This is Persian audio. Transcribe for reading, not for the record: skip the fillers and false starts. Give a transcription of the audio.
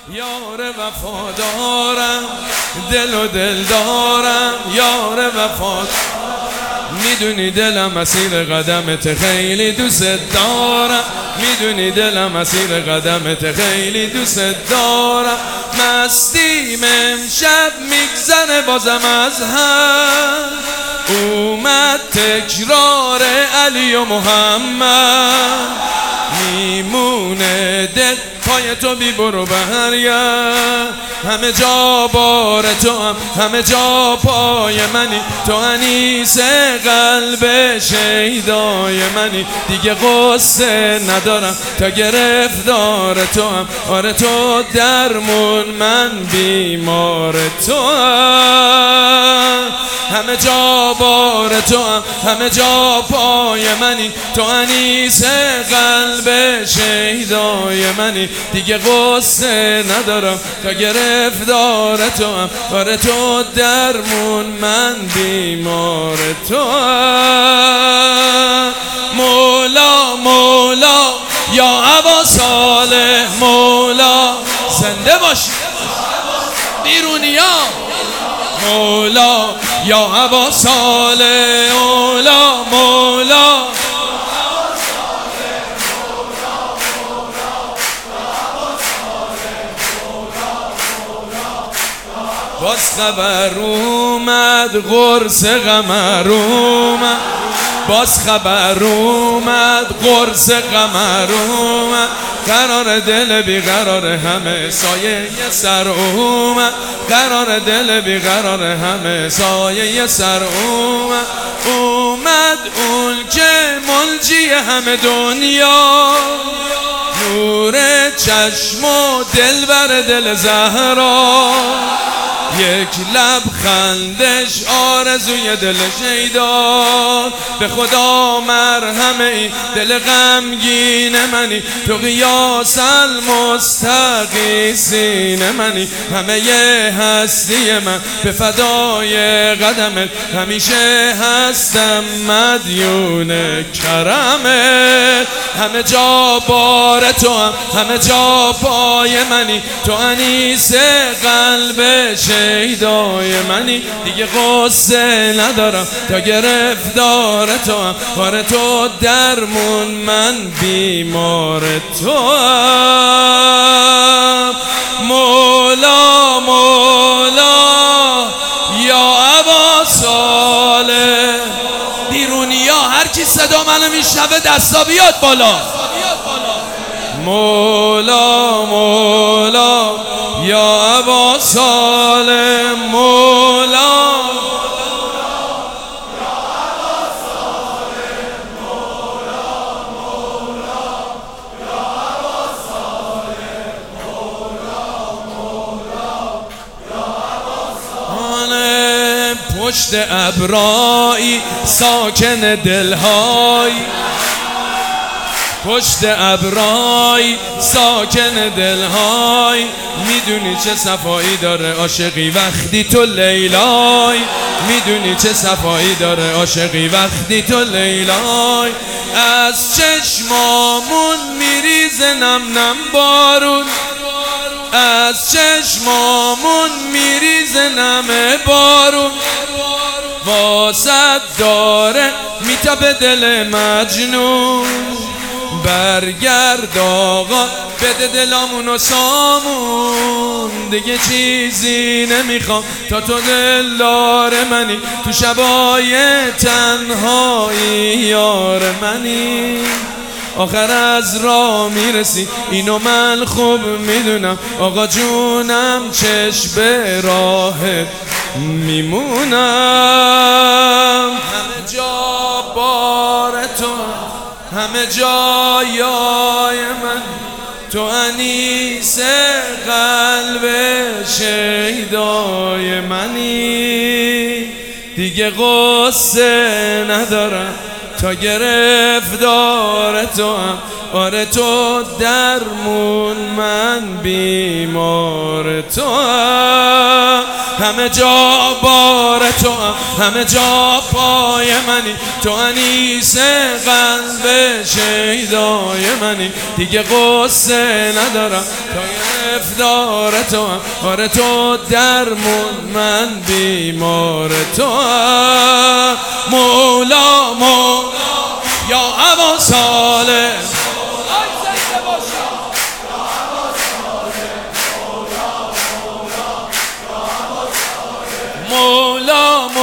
یار وفادارم، دل و دل دارم یار وفادارم. میدونی دلم مسیر قدمت خیلی دوست دارم، میدونی دلم مسیر قدمت خیلی دوست دارم. مستیم امشب میگذره بازم از هم، اومد تکرار علی و محمد. میمونه دل پای تو بی برو برگرد، همه جا بار تو هم همه جا پای منی. تو انیس قلب شیدای منی، دیگه قصه ندارم تا گرفتار تو هم. آره تو درمون من بیمار تو هم، همه جا بار تو هم همه جا پای منی. تو انیس قلب شیدای منی، دیگه قصه ندارم تا گرفتار تو هم. آره تو درمون من بیمار تو هم. مولا مولا یا ابا صالح مولا، زنده باشی بیرونیا. مولا یا ابا صالح مولا مولا، باز خبر اومد قرص قمر اومد، باز خبر اومد قرص قمر اومد. قرار دل بیقرار همه سایه سر اومد، قرار دل بیقرار همه سایه سر اومد. اومد اون که منجی همه دنیا، نور چشم و دل بر دل زهرا. یک لبخندش آرزوی دل شیدا. به خدا مرهم ای دل غمگین منی، تو قیاس المستقیسین منی. همه ی هستی من به فدای قدمت، همیشه هستم مدیون کرمت. همه جا بار تو هم همه جا پای منی. تو انیس قلب شیدای منی، دیگه قصه ندارم تا گرفتار تو هم. آره تو درمون من بیمار تو هم. مولا مولا یا ابا صالح. بیرونیا هر کی صدا منو میشنوه دستا بیاد بالا. مولا مولا یا ابا صالح مولا، پشت ابرایی ساکن دلهای، پشت ابرای ساکن دلهای. میدونی چه صفایی داره عاشقی وقتی تو لیلای، میدونی چه صفایی داره عاشقی وقتی تو لیلای. از چشمامون میریزه نم نم بارون، از چشمامون میریزه نم بارون. واسد داره میتابه دل مجنون. برگرد آقا بده دلامونو سامون، دیگه چیزی نمیخوام تا تو دلدار منی. تو شبای تنهایی یار منی، آخر از راه میرسی اینو من خوب میدونم. آقا جونم چشم به راهت میمونم. همه جا بار تو همه جایای من، تو انیس قلب شیدای منی. دیگه قصه ندارم تا گرفتار تو هم. آره تو درمون من بیمار تو هم. همه همه جا بار تو هم، همه جا پای منی، تو انیس قلب شیدای منی. دیگه قصه ندارم تا گرفتار تو هم، آره تو درمون من بیمار تو هم. مولا مولا یا ابا صالح، مولا